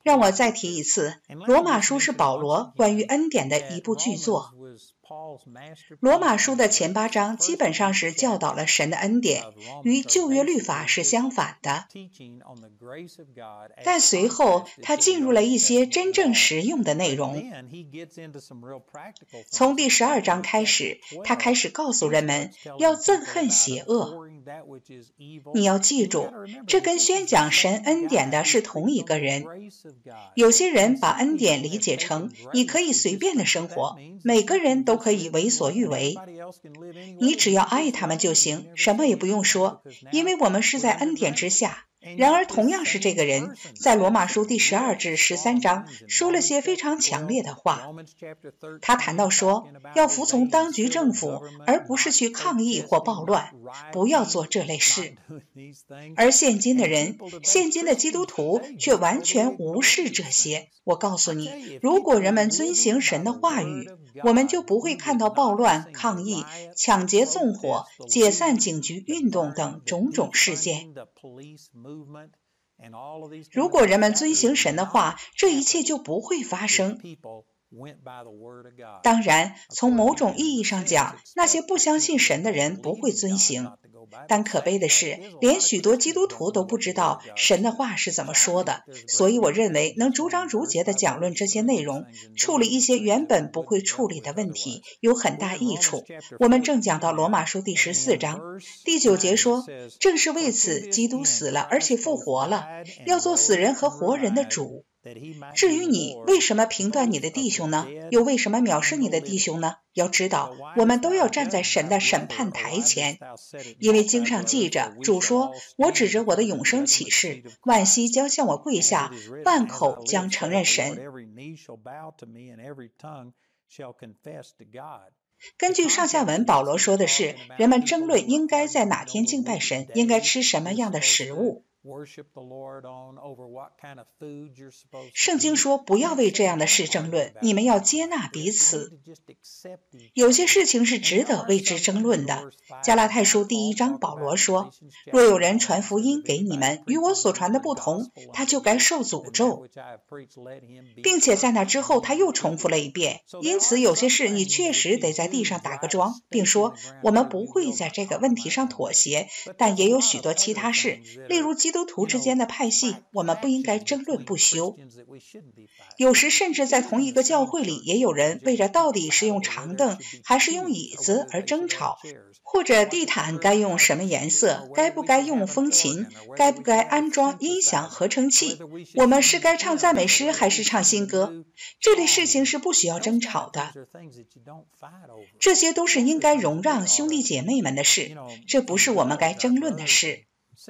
让我再提一次，罗马书是保罗关于恩典的一部巨作。罗马书的前8章基本上是教导了神的恩典，与旧约律法是相反的。但随后他进入了一些真正实用的内容。从第12章开始，他开始告诉人们要憎恨邪恶。你要记住，这跟宣讲神恩典的是同一个人。有些人把恩典理解成你可以随便的生活，每个人都可以为所欲为，你只要爱他们就行，什么也不用说，因为我们是在恩典之下。然而同样是这个人，在罗马书第12至13章说了些非常强烈的话。他谈到说，要服从当局政府，而不是去抗议或暴乱，不要做这类事。而现今的人，现今的基督徒却完全无视这些。我告诉你，如果人们遵行神的话语，我们就不会看到暴乱、抗议、抢劫、纵火、解散警局运动等种种事件。如果人们遵行神的话，这一切就不会发生。当然，从某种意义上讲，那些不相信神的人不会遵行。但可悲的是，连许多基督徒都不知道神的话是怎么说的，所以我认为能逐章逐节地讲论这些内容，处理一些原本不会处理的问题，有很大益处。我们正讲到罗马书第14章，第9节说，正是为此基督死了，而且复活了，要做死人和活人的主。至于你为什么评断你的弟兄呢？又为什么藐视你的弟兄呢？要知道，我们都要站在神的审判台前，因为经上记着，主说，我指着我的永生启示，万膝将向我跪下，万口将承认神。根据上下文，保罗说的是，人们争论应该在哪天敬拜神，应该吃什么样的食物。圣经说不要为这样的事争论，你们要接纳彼此。有些事情是值得为之争论的。加拉太书第1章保罗说，若有人传福音给你们，与我所传的不同，他就该受诅咒。并且在那之后他又重复了一遍，因此有些事你确实得在地上打个桩，并说我们不会在这个问题上妥协，但也有许多其他事，例如基督徒之间的派系，我们不应该争论不休。有时甚至在同一个教会里，也有人为着到底是用长凳还是用椅子而争吵，或者地毯该用什么颜色，该不该用风琴，该不该安装音响合成器，我们是该唱赞美诗还是唱新歌。这类事情是不需要争吵的，这些都是应该容让兄弟姐妹们的事，这不是我们该争论的事。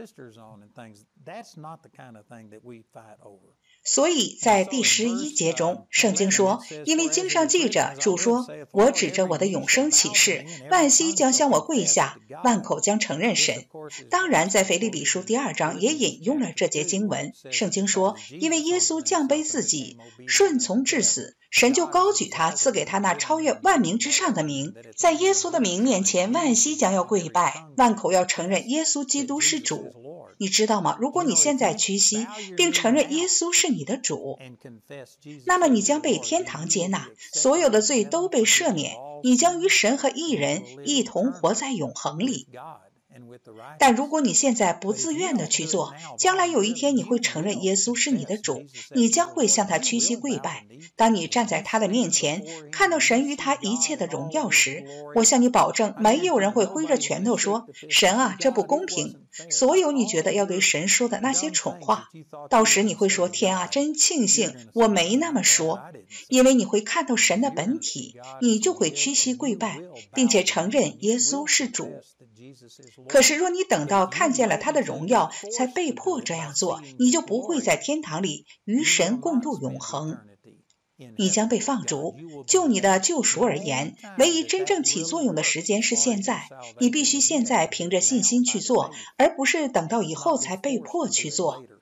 所以在第11节中，圣经说，因为经上记着，主说，我指着我的永生启示，万膝将向我跪下，万口将承认神。当然在腓立比书第2章也引用了这节经文，圣经说，因为耶稣降卑自己，顺从至死，神就高举他，赐给他那超越万名之上的名，在耶稣的名面前，万膝将要跪拜，万口要承认耶稣基督是主。你知道吗？如果你现在屈膝并承认耶稣是你的主，那么你将被天堂接纳，所有的罪都被赦免，你将与神和义人一同活在永恒里。但如果你现在不自愿的去做，将来有一天你会承认耶稣是你的主，你将会向他屈膝跪拜。当你站在他的面前，看到神与他一切的荣耀时，我向你保证，没有人会挥着拳头说，神啊，这不公平。所有你觉得要对神说的那些蠢话，到时你会说，天啊，真庆幸我没那么说。因为你会看到神的本体，你就会屈膝跪拜，并且承认耶稣是主。可是若你等到看见了他的荣耀才被迫这样做，你就不会在天堂里与神共度永恒。你将被放逐。就你的救赎而言，唯一真正起作用的时间是现在，你必须现在凭着信心去做，而不是等到以后才被迫去做。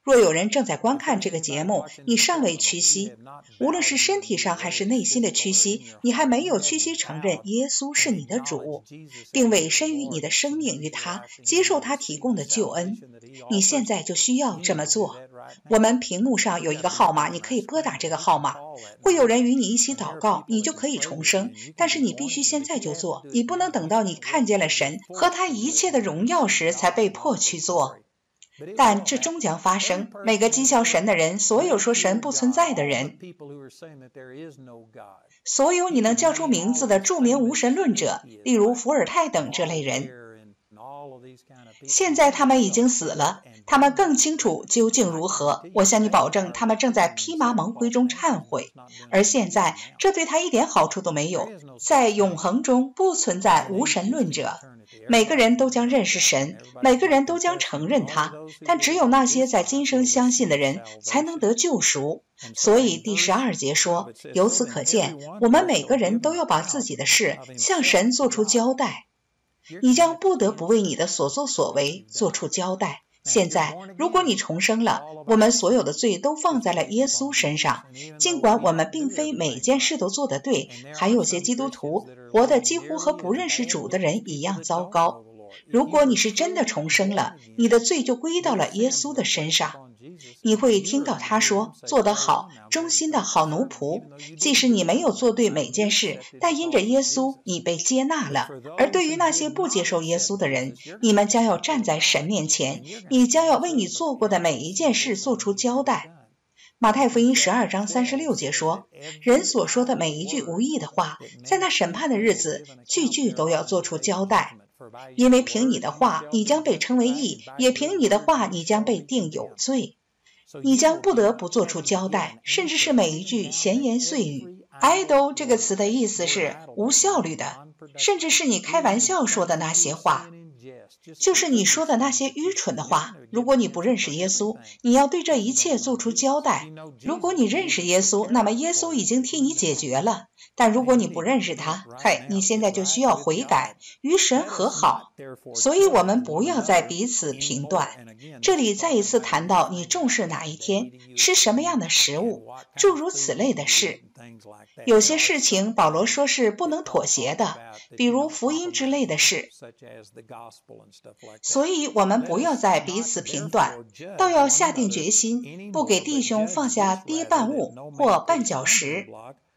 若有人正在观看这个节目，你尚未屈膝，无论是身体上还是内心的屈膝，你还没有屈膝承认耶稣是你的主，并委身于你的生命于他，接受他提供的救恩。你现在就需要这么做。我们屏幕上有一个号码，你可以拨打这个号码，会有人与你一起祷告，你就可以重生。但是你必须现在就做，你不能等到你看见了神和他一切的荣耀时才被迫去做。但这终将发生。每个讥笑神的人，所有说神不存在的人，所有你能叫出名字的著名无神论者，例如伏尔泰等这类人，现在他们已经死了，他们更清楚究竟如何。我向你保证，他们正在披麻蒙灰中忏悔，而现在这对他一点好处都没有。在永恒中不存在无神论者，每个人都将认识神，每个人都将承认他，但只有那些在今生相信的人才能得救赎。所以第12节说，由此可见，我们每个人都要把自己的事向神做出交代。你将不得不为你的所作所为做出交代。现在，如果你重生了，我们所有的罪都放在了耶稣身上。尽管我们并非每件事都做得对，还有些基督徒活得几乎和不认识主的人一样糟糕。如果你是真的重生了，你的罪就归到了耶稣的身上。你会听到他说，做得好，忠心的好奴仆。即使你没有做对每件事，但因着耶稣，你被接纳了。而对于那些不接受耶稣的人，你们将要站在神面前，你将要为你做过的每一件事做出交代。马太福音12章36节说，人所说的每一句无益的话，在那审判的日子，句句都要做出交代。因为凭你的话，你将被称为义，也凭你的话，你将被定有罪。你将不得不做出交代，甚至是每一句闲言碎语。idle 这个词的意思是无效率的，甚至是你开玩笑说的那些话，就是你说的那些愚蠢的话。如果你不认识耶稣，你要对这一切做出交代。如果你认识耶稣，那么耶稣已经替你解决了。但如果你不认识他，你现在就需要悔改，与神和好。所以我们不要再彼此评断。这里再一次谈到你重视哪一天，吃什么样的食物，诸如此类的事。有些事情保罗说是不能妥协的，比如福音之类的事。所以我们不要再彼此评断，倒要下定决心，不给弟兄放下跌绊物或绊脚石。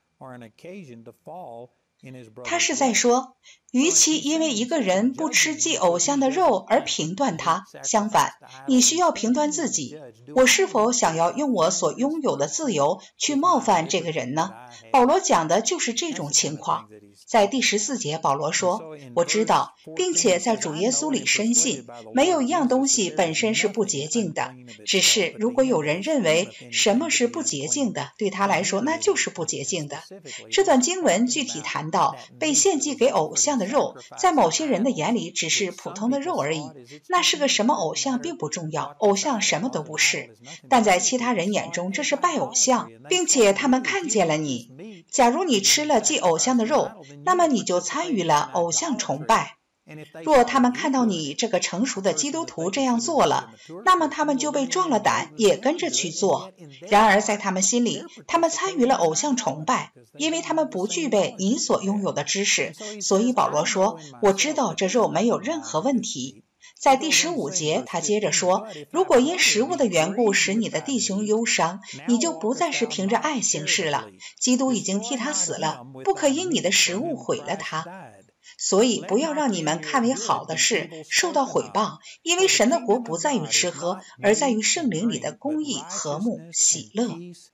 他是在说，与其因为一个人不吃祭偶像的肉而评断他，相反，你需要评断自己，我是否想要用我所拥有的自由去冒犯这个人呢？保罗讲的就是这种情况。在第14节，保罗说，我知道，并且在主耶稣里深信，没有一样东西本身是不洁净的，只是如果有人认为什么是不洁净的，对他来说那就是不洁净的。这段经文具体谈到被献祭给偶像的肉，在某些人的眼里只是普通的肉而已，那是个什么偶像并不重要，偶像什么都不是，但在其他人眼中这是拜偶像，并且他们看见了你。假如你吃了祭偶像的肉，那么你就参与了偶像崇拜。若他们看到你这个成熟的基督徒这样做了，那么他们就被壮了胆，也跟着去做。然而在他们心里，他们参与了偶像崇拜，因为他们不具备你所拥有的知识。所以保罗说，我知道这肉没有任何问题。在第15节，他接着说，如果因食物的缘故使你的弟兄忧伤，你就不再是凭着爱行事了。基督已经替他死了，不可因你的食物毁了他。所以不要让你们看为好的事受到毁谤，因为神的国不在于吃喝，而在于圣灵里的公义、和睦、喜乐。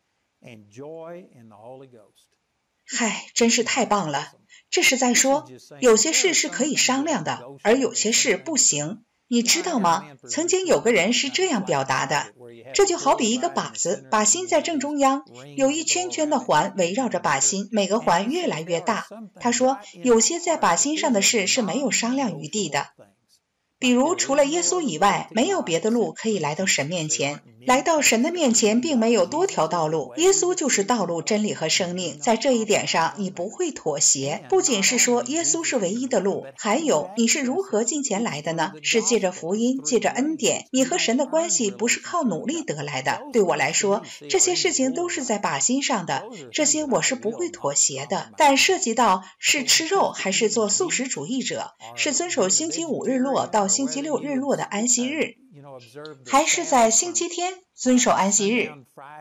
真是太棒了。这是在说，有些事是可以商量的，而有些事不行。你知道吗？曾经有个人是这样表达的，这就好比一个靶子，靶心在正中央，有一圈圈的环围绕着靶心，每个环越来越大。他说，有些在靶心上的事是没有商量余地的。 比如除了耶稣以外，没有别的路可以来到神面前。来到神的面前并没有多条道路，耶稣就是道路、真理和生命。在这一点上你不会妥协。不仅是说耶稣是唯一的路，还有你是如何进前来的呢？是借着福音，借着恩典。你和神的关系不是靠努力得来的。对我来说，这些事情都是在靶心上的，这些我是不会妥协的。但涉及到是吃肉还是做素食主义者，是遵守星期五日落到星期六日落的安息日，还是在星期天遵守安息日，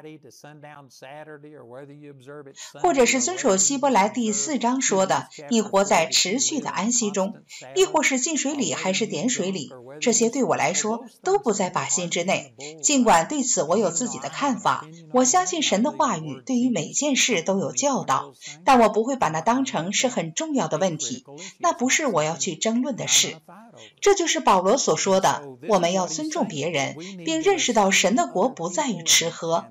或者是遵守希伯来第4章说的你活在持续的安息中，亦或是进水里还是点水里，这些对我来说都不在靶心之内。尽管对此我有自己的看法，我相信神的话语对于每件事都有教导，但我不会把它当成是很重要的问题，那不是我要去争论的事。这就是保罗所说的，我们要尊重别人，并认识到神的国不在于吃喝，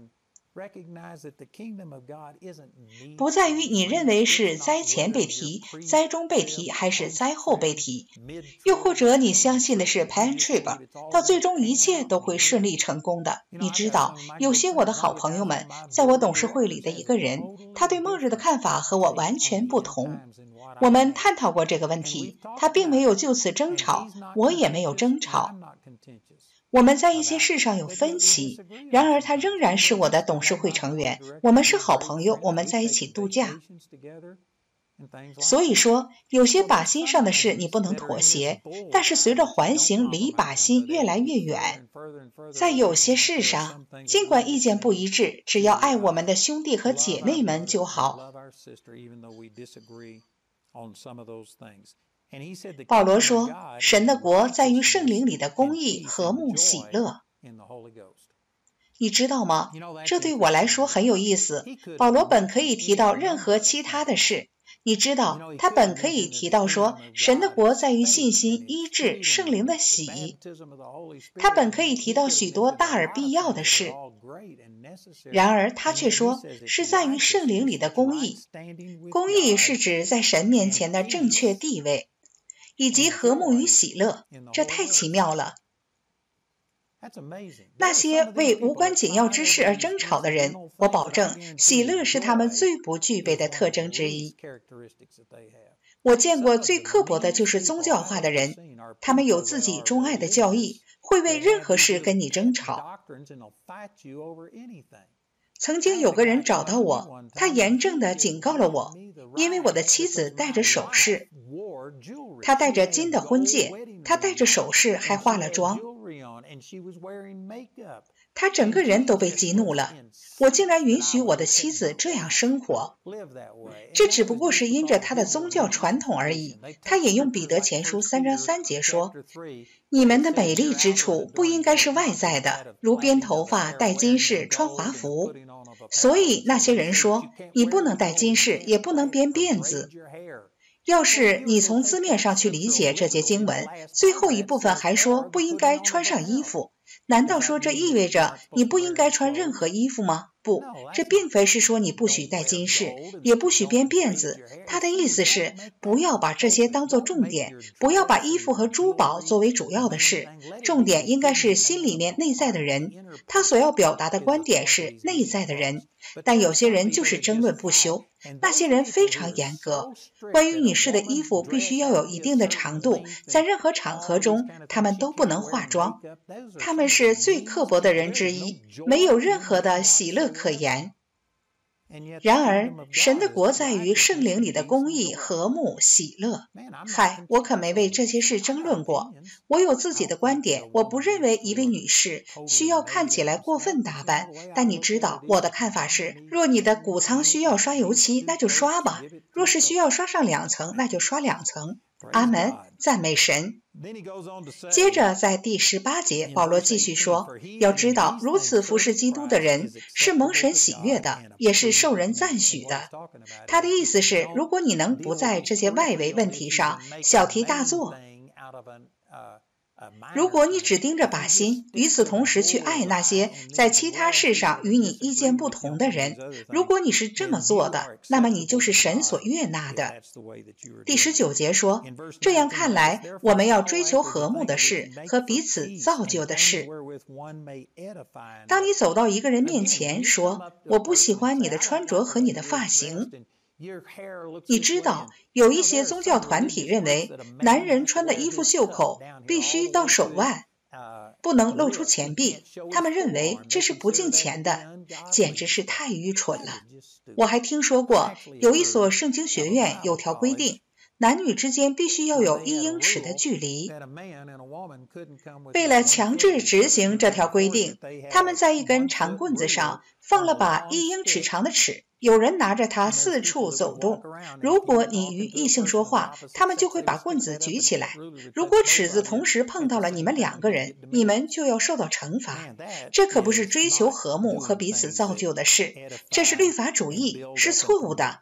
不在于你认为是灾前被提、灾中被提还是灾后被提，又或者你相信的是 Pan-trib， 到最终一切都会顺利成功的。你知道，有些我的好朋友们，在我董事会里的一个人，他对末日的看法和我完全不同。我们探讨过这个问题，他并没有就此争吵，我也没有争吵。我们在一些事上有分歧，然而他仍然是我的董事会成员，我们是好朋友，我们在一起度假。所以说，有些靶心上的事你不能妥协，但是随着环形离靶心越来越远。在有些事上，尽管意见不一致，只要爱我们的兄弟和姐妹们就好。保罗说，神的国在于圣灵里的公义、和睦、喜乐。你知道吗？这对我来说很有意思。保罗本可以提到任何其他的事，你知道，他本可以提到说，神的国在于信心、医治、圣灵的喜。他本可以提到许多大而必要的事，然而他却说是在于圣灵里的公义。公义是指在神面前的正确地位，以及和睦与喜乐。这太奇妙了。那些为无关紧要之事而争吵的人，我保证喜乐是他们最不具备的特征之一。我见过最刻薄的就是宗教化的人，他们有自己钟爱的教义，会为任何事跟你争吵。曾经有个人找到我，他严正地警告了我，因为我的妻子戴着首饰，她戴着金的婚戒，她戴着首饰还化了妆，她整个人都被激怒了。我竟然允许我的妻子这样生活，这只不过是因着她的宗教传统而已。他引用彼得前书3章3节说，你们的美丽之处不应该是外在的，如编头发、戴金饰、穿华服。所以那些人说，你不能戴金饰，也不能编辫子。要是你从字面上去理解这节经文，最后一部分还说不应该穿上衣服，难道说这意味着你不应该穿任何衣服吗？不，这并非是说你不许戴金饰，也不许编辫子。他的意思是，不要把这些当作重点，不要把衣服和珠宝作为主要的事，重点应该是心里面内在的人。他所要表达的观点是内在的人，但有些人就是争论不休，那些人非常严格。关于女士的衣服必须要有一定的长度，在任何场合中他们都不能化妆，他们是最刻薄的人之一，没有任何的喜乐可言。然而神的国在于圣灵里的公义、和睦、喜乐。嗨，我可没为这些事争论过，我有自己的观点。我不认为一位女士需要看起来过分打扮，但你知道我的看法是，若你的谷仓需要刷油漆，那就刷吧，若是需要刷上2层，那就刷2层。阿门，赞美神。接着在第18节，保罗继续说，要知道如此服侍基督的人是蒙神喜悦的，也是受人赞许的。他的意思是，如果你能不在这些外围问题上小题大做， 如果你只盯着靶心，与此同时去爱那些在其他事上与你意见不同的人，如果你是这么做的，那么你就是神所悦纳的。第19节说，这样看来，我们要追求和睦的事和彼此造就的事。当你走到一个人面前说，我不喜欢你的穿着和你的发型，你知道，有一些宗教团体认为，男人穿的衣服袖口必须到手腕，不能露出前臂。他们认为这是不敬钱的，简直是太愚蠢了。我还听说过，有一所圣经学院有条规定，男女之间必须要有1英尺的距离。为了强制执行这条规定，他们在一根长棍子上放了把1英尺长的尺，有人拿着它四处走动。如果你与异性说话，他们就会把棍子举起来。如果尺子同时碰到了你们2个人，你们就要受到惩罚。这可不是追求和睦和彼此造就的事，这是律法主义，是错误的。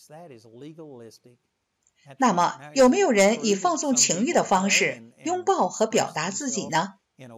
那么，有没有人以放纵情欲的方式拥抱和表达自己呢？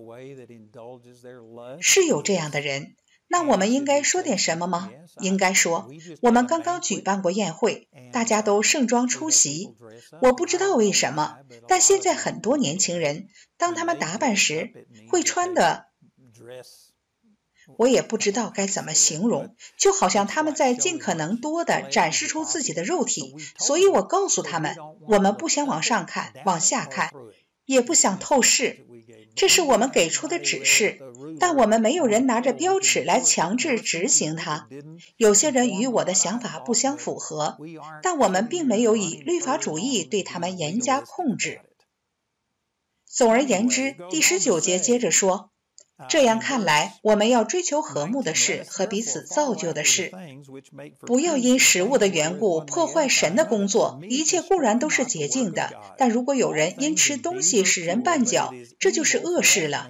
是有这样的人。那我们应该说点什么吗？应该说，我们刚刚举办过宴会，大家都盛装出席。我不知道为什么，但现在很多年轻人，当他们打扮时，会穿的，我也不知道该怎么形容，就好像他们在尽可能多地展示出自己的肉体。所以我告诉他们，我们不想往上看，往下看，也不想透视。这是我们给出的指示，但我们没有人拿着标尺来强制执行它。有些人与我的想法不相符合，但我们并没有以律法主义对他们严加控制。总而言之，第19节接着说，这样看来，我们要追求和睦的事和彼此造就的事，不要因食物的缘故破坏神的工作。一切固然都是洁净的，但如果有人因吃东西使人绊脚，这就是恶事了。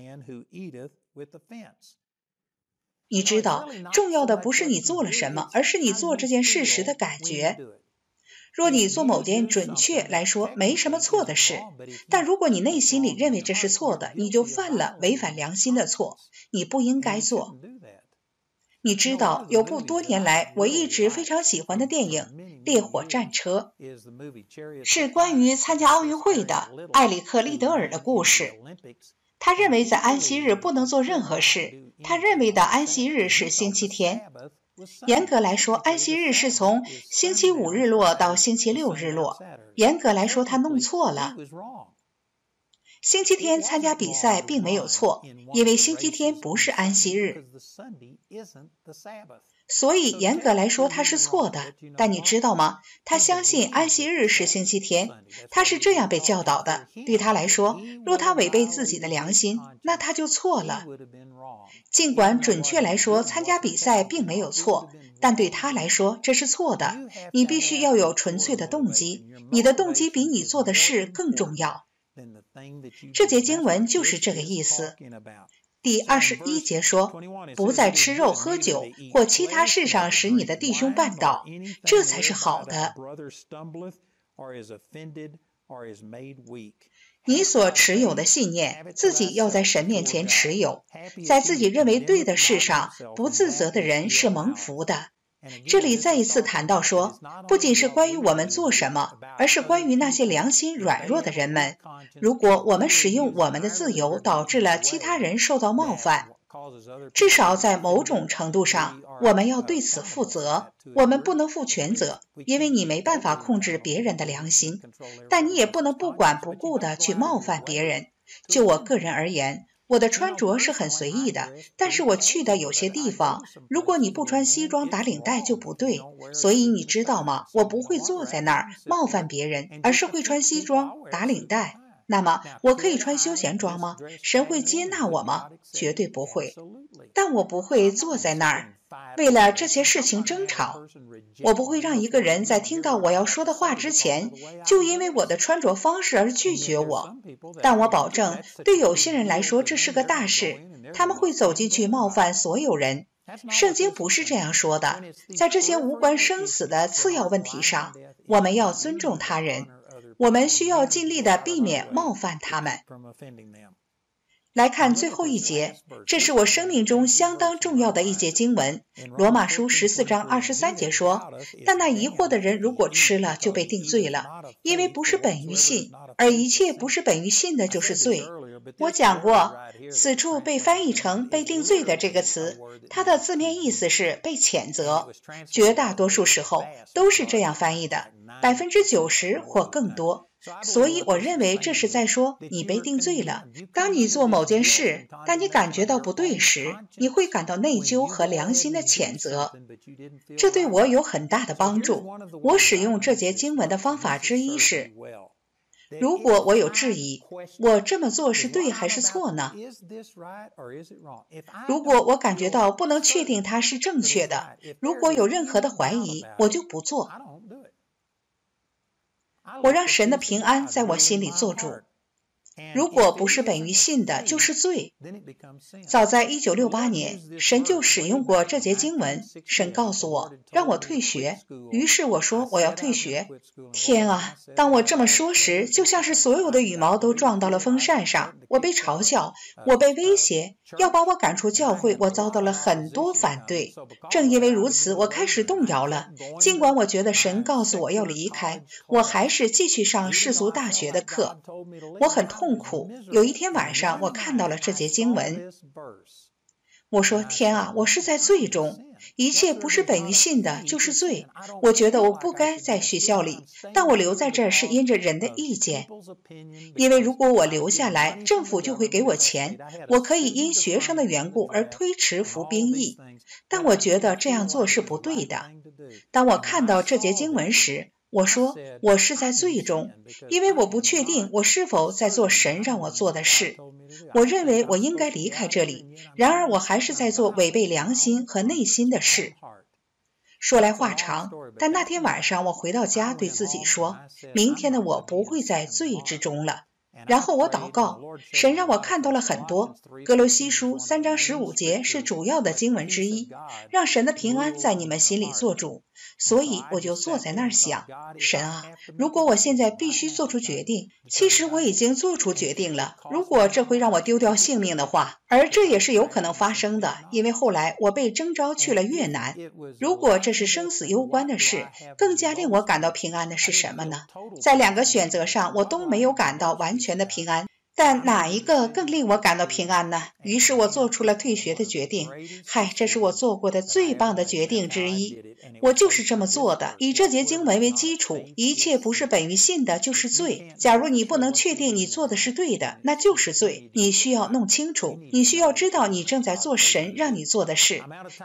你知道，重要的不是你做了什么，而是你做这件事时的感觉。若你做某件准确来说没什么错的事，但如果你内心里认为这是错的，你就犯了违反良心的错，你不应该做。你知道，有部多年来我一直非常喜欢的电影《烈火战车》，是关于参加奥运会的埃里克·利德尔的故事。他认为在安息日不能做任何事，他认为的安息日是星期天。严格来说，安息日是从星期5日落到星期6日落。严格来说，他弄错了。星期天参加比赛并没有错，因为星期天不是安息日。所以严格来说他是错的，但你知道吗？他相信安息日是星期天，他是这样被教导的。对他来说，若他违背自己的良心，那他就错了。尽管准确来说参加比赛并没有错，但对他来说这是错的。你必须要有纯粹的动机，你的动机比你做的事更重要。这节经文就是这个意思。第21节说，不再吃肉喝酒或其他事上使你的弟兄绊倒，这才是好的。你所持有的信念，自己要在神面前持有，在自己认为对的事上不自责的人是蒙福的。这里再一次谈到说，不仅是关于我们做什么，而是关于那些良心软弱的人们。如果我们使用我们的自由导致了其他人受到冒犯，至少在某种程度上，我们要对此负责。我们不能负全责，因为你没办法控制别人的良心，但你也不能不管不顾地去冒犯别人。就我个人而言，我的穿着是很随意的，但是我去的有些地方，如果你不穿西装打领带就不对。所以你知道吗？我不会坐在那儿冒犯别人，而是会穿西装打领带。那么我可以穿休闲装吗？神会接纳我吗？绝对不会。但我不会坐在那儿为了这些事情争吵。我不会让一个人在听到我要说的话之前，就因为我的穿着方式而拒绝我。但我保证，对有些人来说这是个大事，他们会走进去冒犯所有人。圣经不是这样说的。在这些无关生死的次要问题上，我们要尊重他人，我们需要尽力地避免冒犯他们。 来看最后一节，这是我生命中相当重要的一节经文。罗马书14章23节说，但那疑惑的人如果吃了，就被定罪了，因为不是本于信，而一切不是本于信的就是罪。我讲过，此处被翻译成被定罪的这个词，它的字面意思是被谴责，绝大多数时候都是这样翻译的，90%或更多。所以我认为这是在说你被定罪了。当你做某件事，但你感觉到不对时，你会感到内疚和良心的谴责。这对我有很大的帮助。我使用这节经文的方法之一是，如果我有质疑，我这么做是对还是错呢？如果我感觉到不能确定它是正确的，如果有任何的怀疑，我就不做。我让神的平安在我心里做主。如果不是本于信的，就是罪。早在1968年，神就使用过这节经文。神告诉我，让我退学。于是我说我要退学。天啊，当我这么说时，就像是所有的羽毛都撞到了风扇上。我被嘲笑，我被威胁，要把我赶出教会，我遭到了很多反对。正因为如此，我开始动摇了。尽管我觉得神告诉我要离开，我还是继续上世俗大学的课。我很痛苦。有一天晚上，我看到了这节经文。我说，天啊，我是在罪中，一切不是本于信的，就是罪。我觉得我不该在学校里，但我留在这儿是因着人的意见。因为如果我留下来，政府就会给我钱，我可以因学生的缘故而推迟服兵役。但我觉得这样做是不对的。当我看到这节经文时，我说我是在罪中，因为我不确定我是否在做神让我做的事。我认为我应该离开这里，然而我还是在做违背良心和内心的事。说来话长，但那天晚上我回到家对自己说，明天的我不会在罪之中了。然后我祷告，神让我看到了很多。哥罗西书3章15节是主要的经文之一，让神的平安在你们心里做主。所以我就坐在那儿想，神啊，如果我现在必须做出决定，其实我已经做出决定了。如果这会让我丢掉性命的话，而这也是有可能发生的，因为后来我被征召去了越南。如果这是生死攸关的事，更加令我感到平安的是什么呢？在2个选择上，我都没有感到完全的平安。但哪一个更令我感到平安呢？于是我做出了退学的决定。这是我做过的最棒的决定之一。我就是这么做的，以这节经文为基础，一切不是本于信的就是罪。假如你不能确定你做的是对的，那就是罪。你需要弄清楚，你需要知道你正在做神让你做的事。